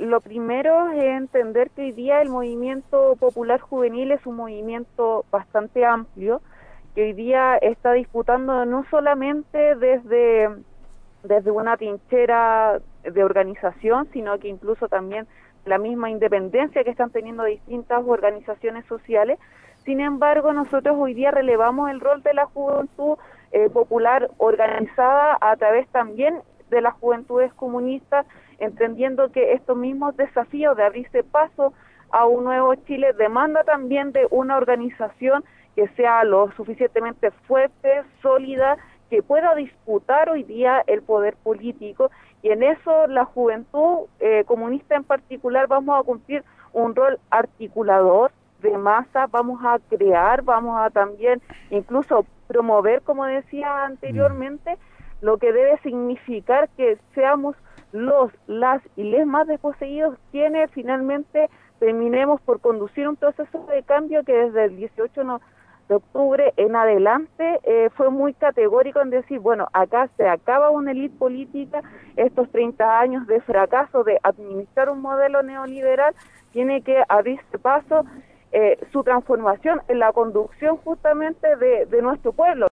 lo primero es entender que hoy día el movimiento popular juvenil es un movimiento bastante amplio, que hoy día está disputando no solamente desde una trinchera de organización, sino que incluso también la misma independencia que están teniendo distintas organizaciones sociales. Sin embargo, nosotros hoy día relevamos el rol de la juventud popular organizada a través también de las juventudes comunistas, entendiendo que estos mismos desafíos de abrirse paso a un nuevo Chile demanda también de una organización que sea lo suficientemente fuerte, sólida, que pueda disputar hoy día el poder político, y en eso la juventud comunista en particular vamos a cumplir un rol articulador de masa, vamos a crear, vamos a también incluso promover, como decía anteriormente, lo que debe significar que seamos las y les más desposeídos quienes finalmente terminemos por conducir un proceso de cambio que desde el 18 de octubre en adelante fue muy categórico en decir, bueno, acá se acaba una élite política, estos 30 años de fracaso de administrar un modelo neoliberal, tiene que abrirse paso su transformación en la conducción justamente de nuestro pueblo.